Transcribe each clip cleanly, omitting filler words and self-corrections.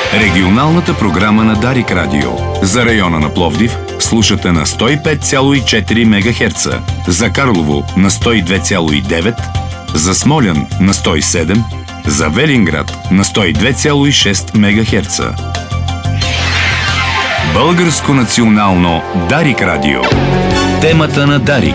Регионалната програма на Дарик Радио. За района на Пловдив слушате на 105,4 МГц, за Карлово на 102,9, за Смолян на 107, за Велинград на 102,6 МГц. Българско национално Дарик Радио. Темата на Дарик.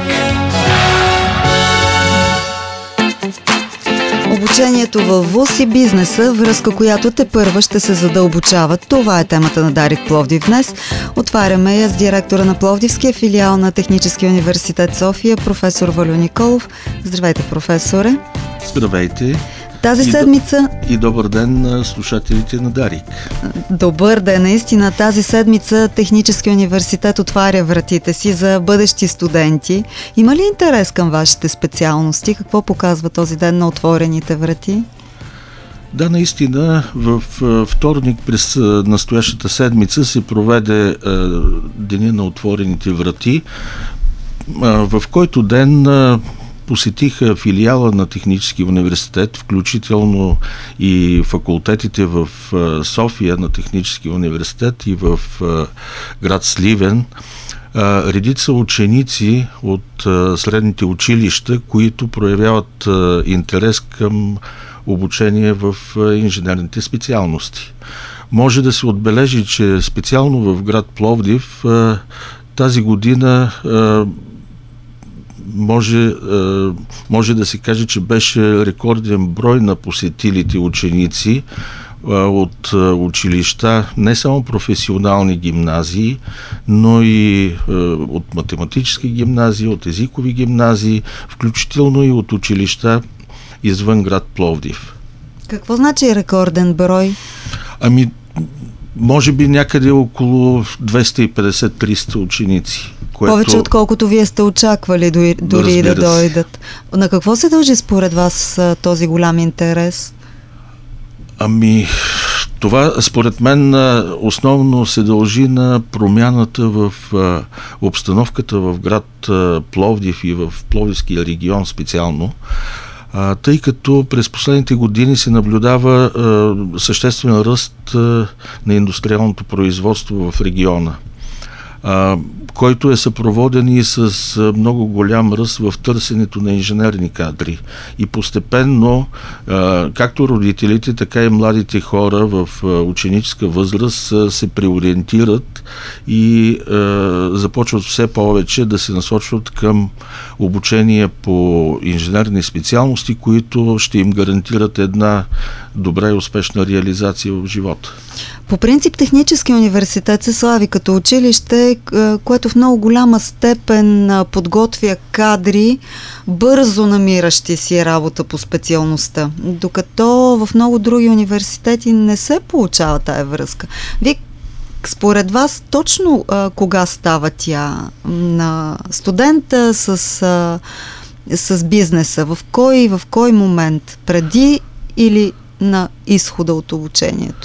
Обучението във ВУЗ и бизнеса, връзка, която тепърва ще се задълбочава. Това е темата на Дарик Пловдив днес. Отваряме я с директора на Пловдивския филиал на Техническия университет София, професор Вальо Николов. Здравейте, професоре! Здравейте! Тази седмица... И добър ден на слушателите на Дарик. Добър ден, наистина. Тази седмица Техническия университет отваря вратите си за бъдещи студенти. Има ли интерес към вашите специалности? Какво показва този ден на отворените врати? Да, наистина, в вторник през настоящата седмица се проведе Деня на отворените врати, в който ден посетиха филиала на Техническия университет, включително и факултетите в София на Техническия университет и в град Сливен, редица ученици от средните училища, които проявяват интерес към обучение в инженерните специалности. Може да се отбележи, че специално в град Пловдив тази година може да се каже, че беше рекорден брой на посетилите ученици от училища, не само професионални гимназии, но и от математически гимназии, от езикови гимназии, включително и от училища извън град Пловдив. Какво значи рекорден брой? Може би някъде около 250-300 ученици. Повече отколкото вие сте очаквали дори и да дойдат. На какво се дължи според вас този голям интерес? Това според мен основно се дължи на промяната в обстановката в град Пловдив и в Пловдивския регион специално, тъй като през последните години се наблюдава съществен ръст на индустриалното производство в региона, който е съпроводен и с много голям ръст в търсенето на инженерни кадри. И постепенно, както родителите, така и младите хора в ученическа възраст се преориентират и започват все повече да се насочват към обучение по инженерни специалности, които ще им гарантират една добра и успешна реализация в живота. По принцип Технически университет се слави като училище, което в много голяма степен подготвя кадри, бързо намиращи си работа по специалността, докато в много други университети не се получава тая връзка. Вие, според вас, точно кога става тя на студента с бизнеса? В кой момент? Преди или на изхода от обучението?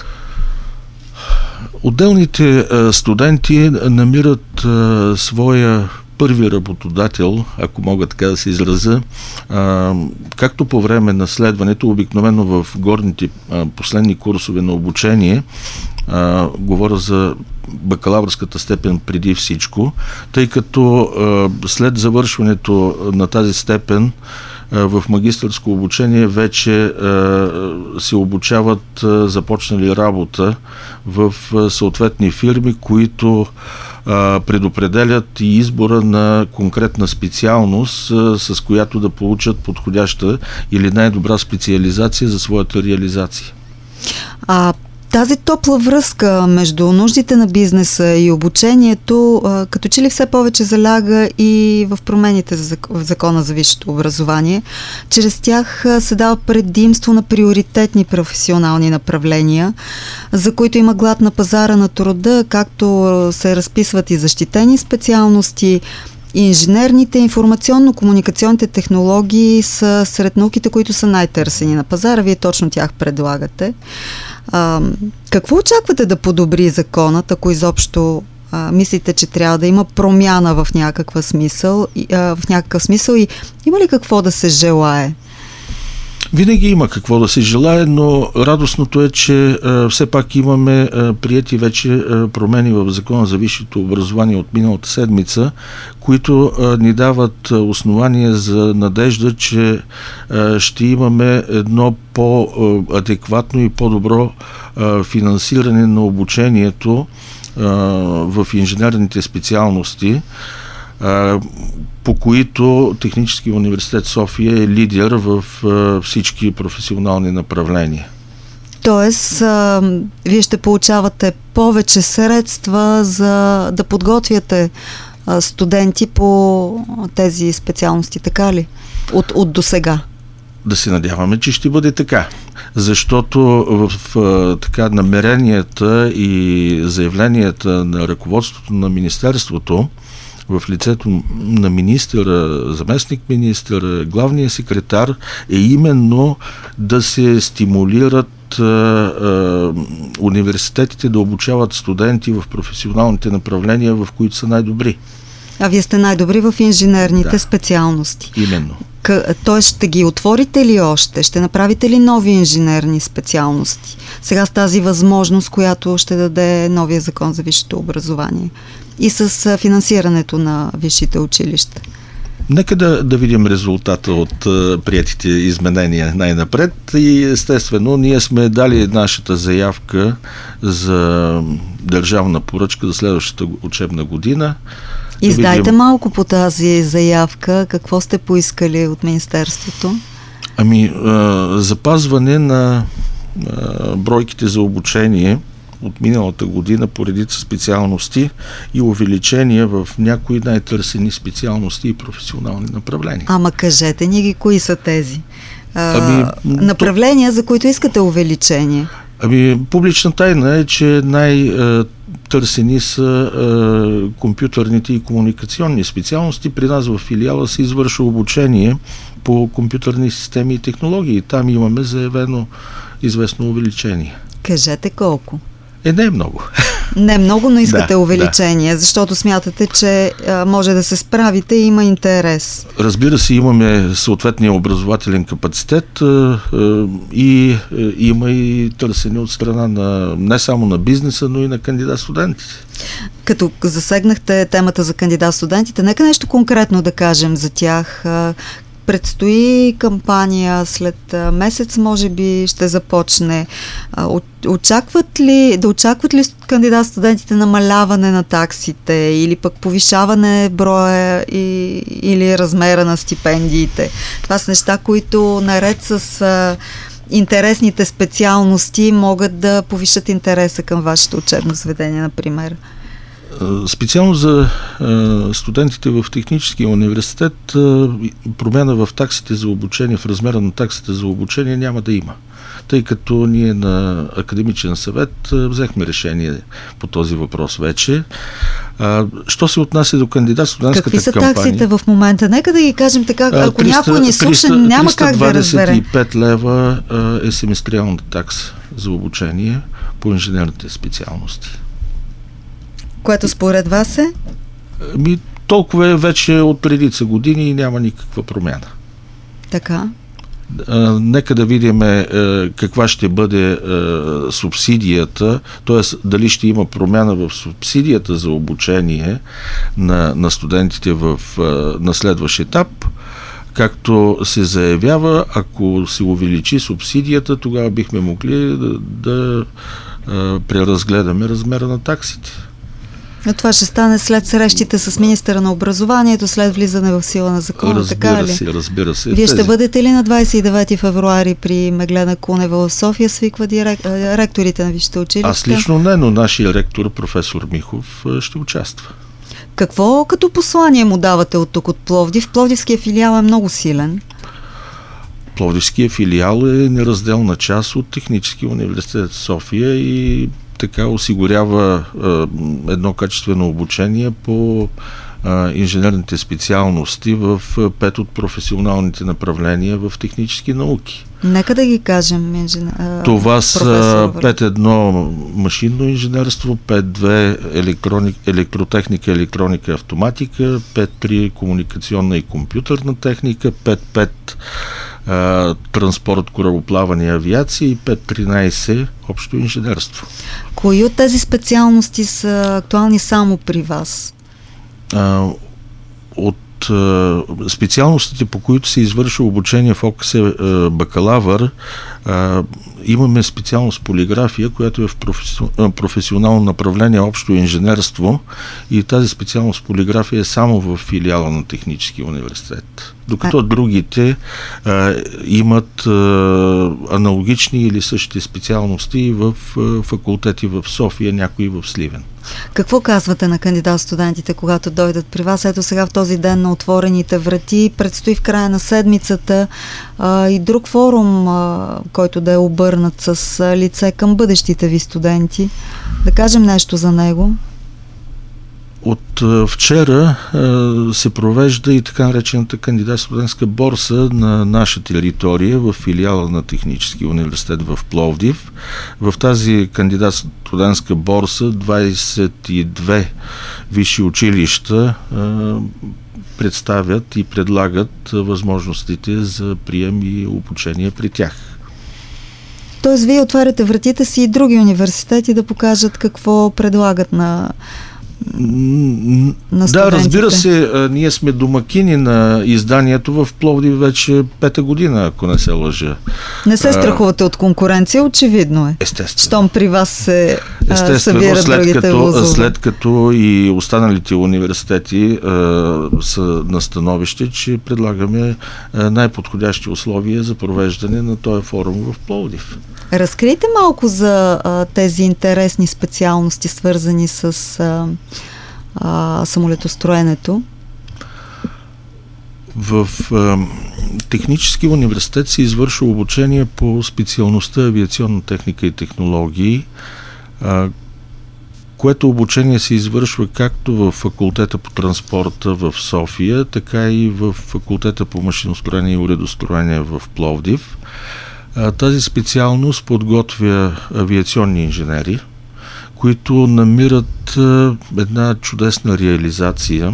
Отделните студенти намират своя първи работодател, ако мога така да се изразя, както по време на следването, обикновено в горните последни курсове на обучение, говоря за бакалавърската степен преди всичко, тъй като след завършването на тази степен в магистърско обучение вече се обучават започнали работа в съответни фирми, които предопределят и избора на конкретна специалност, с която да получат подходяща или най-добра специализация за своята реализация. Тази топла връзка между нуждите на бизнеса и обучението, като че ли все повече заляга и в промените в Закона за висшето образование. Чрез тях се дава предимство на приоритетни професионални направления, за които има глад на пазара на труда, както се разписват и защитени специалности. Инженерните, информационно-комуникационните технологии са сред науките, които са най-търсени на пазара. Вие точно тях предлагате. Какво очаквате да подобри законът, ако изобщо мислите, че трябва да има промяна в някакъв смисъл и има ли какво да се желае? Винаги има какво да се желае, но радостното е, че все пак имаме приети вече промени в Закона за висшето образование от миналата седмица, които ни дават основание за надежда, че ще имаме едно по-адекватно и по-добро финансиране на обучението в инженерните специалности, по които Технически университет София е лидер в всички професионални направления. Тоест, вие ще получавате повече средства за да подготвяте студенти по тези специалности, така ли? От досега. Да се надяваме, че ще бъде така. Защото в така намеренията и заявленията на ръководството на Министерството, в лицето на министъра, заместник-министър, главния секретар, е именно да се стимулират университетите да обучават студенти в професионалните направления, в които са най-добри. А вие сте най-добри в инженерните специалности. Именно. Тоест ще ги отворите ли още? Ще направите ли нови инженерни специалности? Сега с тази възможност, която ще даде новия закон за висшето образование и с финансирането на висшите училища. Нека да видим резултата от приетите изменения най-напред и естествено ние сме дали нашата заявка за държавна поръчка за следващата учебна година. Издайте малко по тази заявка. Какво сте поискали от Министерството? Запазване на бройките за обучение от миналата година по редица специалности и увеличение в някои най-търсени специалности и професионални направления. Ама кажете ни ги, кои са тези направления, за които искате увеличение? Публична тайна е, че най-търсени са компютърните и комуникационни специалности. При нас в филиала се извършва обучение по компютърни системи и технологии. Там имаме заявено известно увеличение. Кажете колко? Не е много. Не е много, но искате увеличение, защото смятате, че може да се справите и има интерес. Разбира се, имаме съответния образователен капацитет и има и търсене от страна на не само на бизнеса, но и на кандидат-студентите. Като засегнахте темата за кандидат-студентите, нека нещо конкретно да кажем за тях. Предстои кампания, след месец може би ще започне. Очакват ли кандидат-студентите намаляване на таксите или пък повишаване броя или размера на стипендиите? Това са неща, които наред с интересните специалности могат да повишат интереса към вашето учебно заведение, например. Специално за студентите в Техническия университет промяна в таксите за обучение, в размера на таксите за обучение няма да има. Тъй като ние на Академичен съвет взехме решение по този въпрос вече. Що се отнася до кандидат-студентската кампания? Какви са таксите в момента? Нека да ги кажем така, ако някой ни слуша, няма как да разбере. 325 лева е семестриалната такса за обучение по инженерните специалности. Което според вас е? Толкова е вече от редица години и няма никаква промяна. Така. Нека да видим каква ще бъде субсидията, т.е. дали ще има промяна в субсидията за обучение на студентите на следващ етап. Както се заявява, ако се увеличи субсидията, тогава бихме могли да преразгледаме размера на таксите. Но това ще стане след срещите с министъра на образованието, след влизане в сила на закона, така ли? Разбира се. Вие ще бъдете ли на 29 февруари при Меглена Кунева в София, свиква ректорите на висшите училища? Аз лично не, но нашия ректор, професор Михов, ще участва. Какво като послание му давате от тук, от Пловдив? Пловдивския филиал е много силен. Пловдивския филиал е неразделна част от Техническия университет София и така осигурява едно качествено обучение по инженерните специалности в 5 от професионалните направления в технически науки. Нека да ги кажем. Това са 5.1 машинно инженерство, 5.2 електротехника, електроника и автоматика, 5.3 комуникационна и компютърна техника, 5.5 транспорт, корабоплаване и авиация и 5-13 общо инженерство. Кои от тези специалности са актуални само при вас? От специалностите, по които се извършва обучение в ОКС бакалавър, имаме специалност полиграфия, която е в професионално направление общо инженерство, и тази специалност полиграфия е само в филиала на Техническия университет. Докато другите имат аналогични или същите специалности в факултети в София, някои в Сливен. Какво казвате на кандидат-студентите, когато дойдат при вас? Ето сега в този ден на отворените врати предстои в края на седмицата и друг форум, който да е обърнат с лице към бъдещите ви студенти. Да кажем нещо за него. От вчера се провежда и така наречената кандидат-студентска борса на наша територия в филиала на Техническия университет в Пловдив. В тази кандидат-студентска борса 22 висши училища представят и предлагат възможностите за прием и обучение при тях. Тоест, вие отваряте вратите си и други университети да покажат какво предлагат на студентите. Да, разбира се, ние сме домакини на изданието в Пловдив вече 5-та година, ако не се лъжа. Не се страхувате от конкуренция, очевидно е. Естествено. Щом при вас се събират другите вузове. След като и останалите университети са на становище, че предлагаме най-подходящи условия за провеждане на този форум в Пловдив. Разкрийте малко за тези интересни специалности, свързани с самолетостроенето. В Технически университет се извършва обучение по специалността авиационна техника и технологии, което обучение се извършва както в факултета по транспорта в София, така и в факултета по машиностроение и уредостроение в Пловдив. Тази специалност подготвя авиационни инженери, които намират една чудесна реализация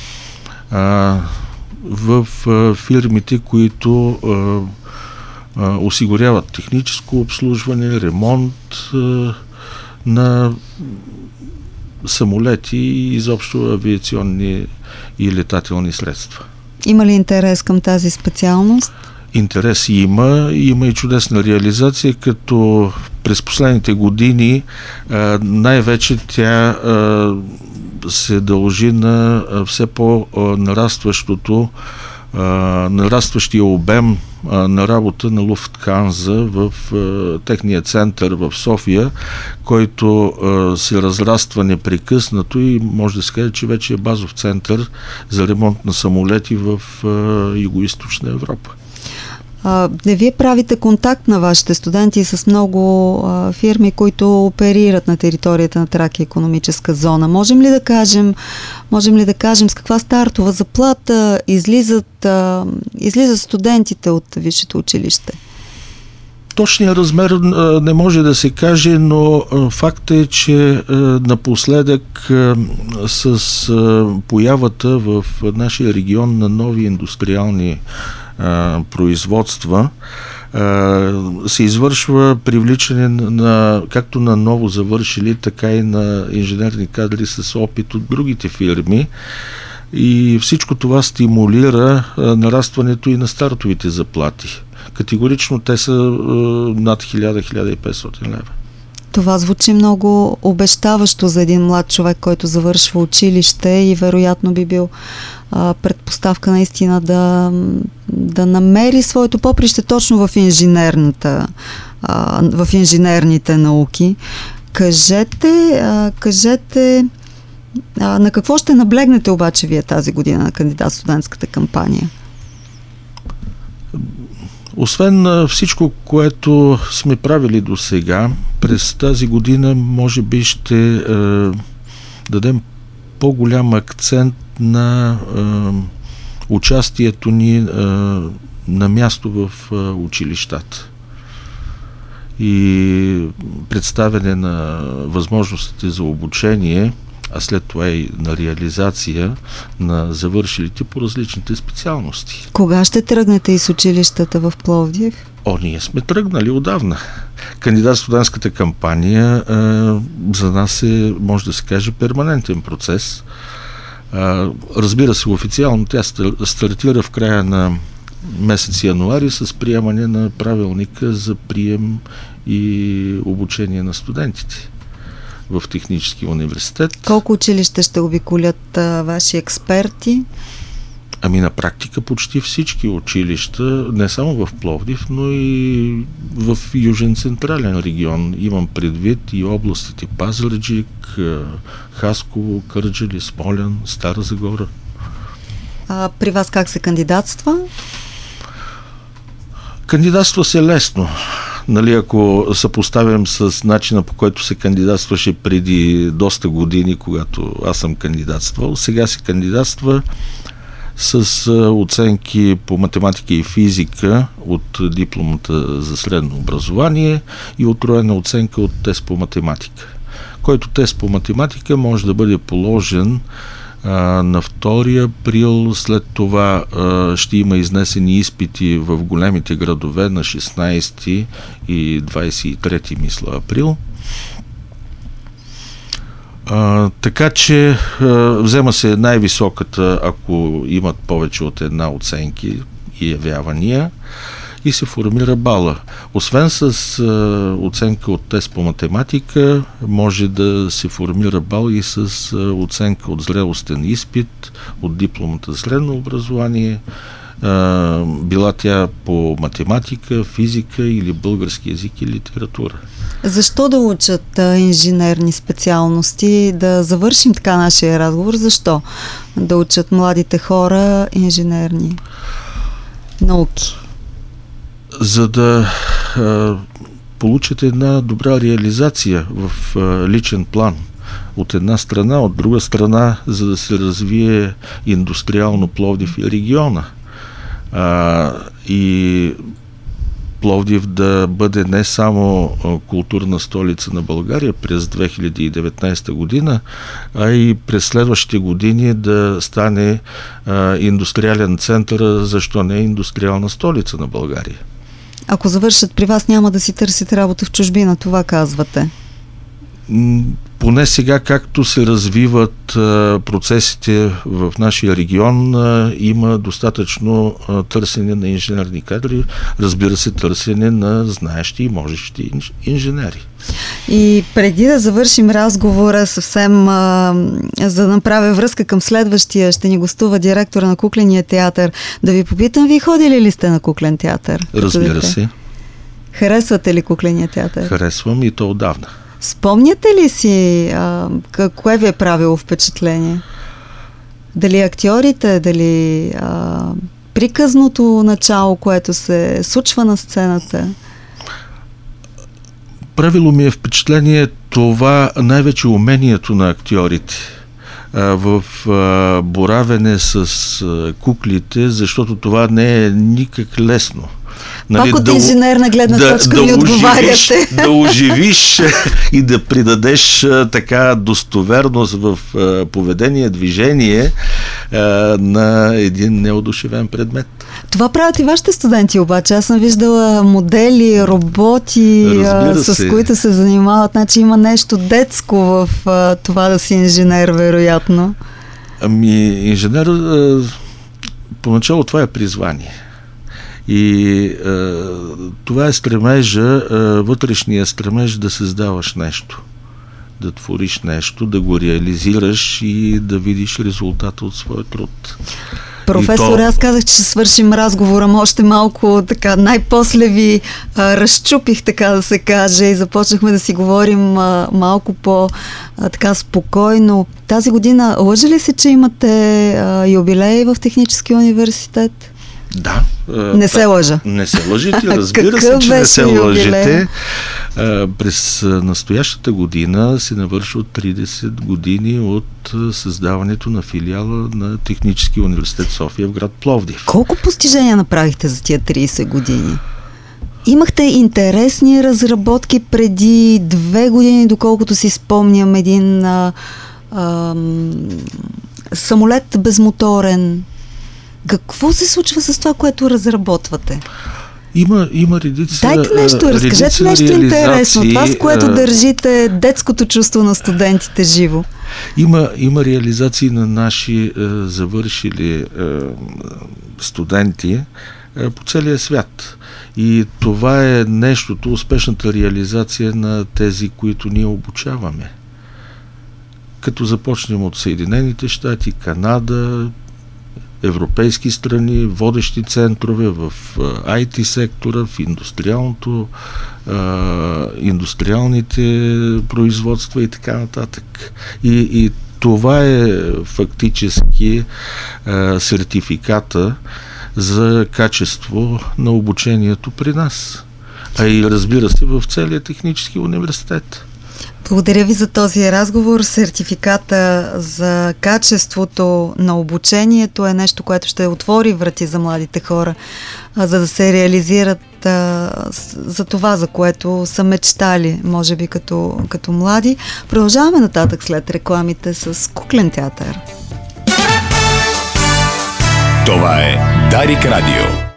в фирмите, които осигуряват техническо обслужване, ремонт на самолети и изобщо авиационни и летателни средства. Има ли интерес към тази специалност? Интерес има и чудесна реализация, като през последните години най-вече тя се дължи на все нарастващия обем на работа на Луфтханза в техния център в София, който се разраства непрекъснато и може да се каже, че вече е базов център за ремонт на самолети в Югоизточна Европа. Вие правите контакт на вашите студенти с много фирми, които оперират на територията на Тракия икономическа зона. Можем ли да кажем с каква стартова заплата излизат студентите от висшето училище? Точният размер не може да се каже, но факт е, че напоследък с появата в нашия регион на нови индустриални производства се извършва привличане както на ново завършили, така и на инженерни кадри с опит от другите фирми. И всичко това стимулира нарастването и на стартовите заплати. Категорично те са над 1000-1500 лева. Това звучи много обещаващо за един млад човек, който завършва училище и вероятно би бил предпоставка наистина да намери своето поприще точно в инженерните науки. Кажете на какво ще наблегнете обаче вие тази година на кандидат-студентската кампания? Освен всичко, което сме правили до сега, през тази година може би ще дадем по-голям акцент на участието ни на място в училищата и представяне на възможностите за обучение, а след това и на реализация на завършилите по различните специалности. Кога ще тръгнете из училищата в Пловдив? Ние сме тръгнали отдавна. Кандидат-студентската кампания за нас е, може да се каже, перманентен процес. Разбира се, официално тя стартира в края на месец януари с приемане на правилника за прием и обучение на студентите в Техническия университет. Колко училища ще обиколят ваши експерти? На практика почти всички училища, не само в Пловдив, но и в Южен централен регион. Имам предвид и областите Пазарджик, Хасково, Кърджали, Смолян, Стара Загора. При вас как се кандидатства? Кандидатства се лесно. Ако съпоставям с начина, по който се кандидатстваше преди доста години, когато аз съм кандидатствал, сега се кандидатства с оценки по математика и физика от дипломата за средно образование и отроена оценка от тест по математика. Който тест по математика може да бъде положен на 2 април, след това ще има изнесени изпити в големите градове на 16 и 23 мисля април. Така че взема се най-високата, ако имат повече от една оценки и явявания, и се формира бала. Освен с оценка от тест по математика, може да се формира бал и с оценка от зрелостен изпит, от дипломата за средно образование, била тя по математика, физика или български език и литература. Защо да учат инженерни специалности? Да завършим така нашия разговор. Защо да учат младите хора инженерни науки? За да получат една добра реализация в личен план. От една страна, от друга страна, за да се развие индустриално Пловдив и региона. И Пловдив да бъде не само културна столица на България през 2019 година, а и през следващите години да стане индустриален център, защо не индустриална столица на България. Ако завършат при вас, няма да си търсите работа в чужбина, това казвате? Поне сега, както се развиват процесите в нашия регион, има достатъчно търсене на инженерни кадри, разбира се, търсене на знаещи и можещи инженери. И преди да завършим разговора съвсем, за да направя връзка към следващия, ще ни гостува директора на Кукления театър. Да ви попитам, вие ходили ли сте на Куклен театър? Разбира се. Харесвате ли Кукления театър? Харесвам и то отдавна. Спомняте ли си кое ви е правило впечатление? Дали актьорите, дали приказното начало, което се случва на сцената? Правило ми е впечатление това най-вече умението на актьорите в боравене с куклите, защото това не е никак лесно. Пак от инженерна гледна точка ми отговаряте. Да оживиш и да придадеш така достоверност в поведение, движение на един неодушевен предмет. Това правят и вашите студенти обаче. Аз съм виждала модели, роботи, с които се занимават. Значи има нещо детско в това да си инженер, вероятно. Инженер, поначало това е призвание. И това е стремежа, вътрешния стремеж да създаваш нещо, да твориш нещо, да го реализираш и да видиш резултата от своя труд. Професор, аз казах, че ще свършим разговора, още малко така, най-после ви разчупих, така да се каже, и започнахме да си говорим малко по-така спокойно. Тази година лъжа ли се, че имате юбилей в Техническия университет? Да. Не се лъжа. Не се лъжите, разбира се, че не се лъжете. През настоящата година се навършват 30 години от създаването на филиала на Техническия университет София в град Пловдив. Колко постижения направихте за тия 30 години? Имахте интересни разработки преди 2 години, доколкото си спомням, един самолет безмоторен. Какво се случва с това, което разработвате? Има редица. Дайте нещо, разкажете нещо интересно. Това, с което държите детското чувство на студентите живо. Има реализации на наши завършили студенти по целия свят. И това е нещото, успешната реализация на тези, които ние обучаваме. Като започнем от Съединените щати, Канада, европейски страни, водещи центрове в IT сектора, в индустриалните производства и така нататък. И това е фактически сертификата за качество на обучението при нас. А и разбира се в целия технически университет. Благодаря ви за този разговор. Сертификата за качеството на обучението е нещо, което ще отвори врати за младите хора, за да се реализират за това, за което са мечтали, може би като млади. Продължаваме нататък след рекламите с Куклен театър. Това е Дарик Радио.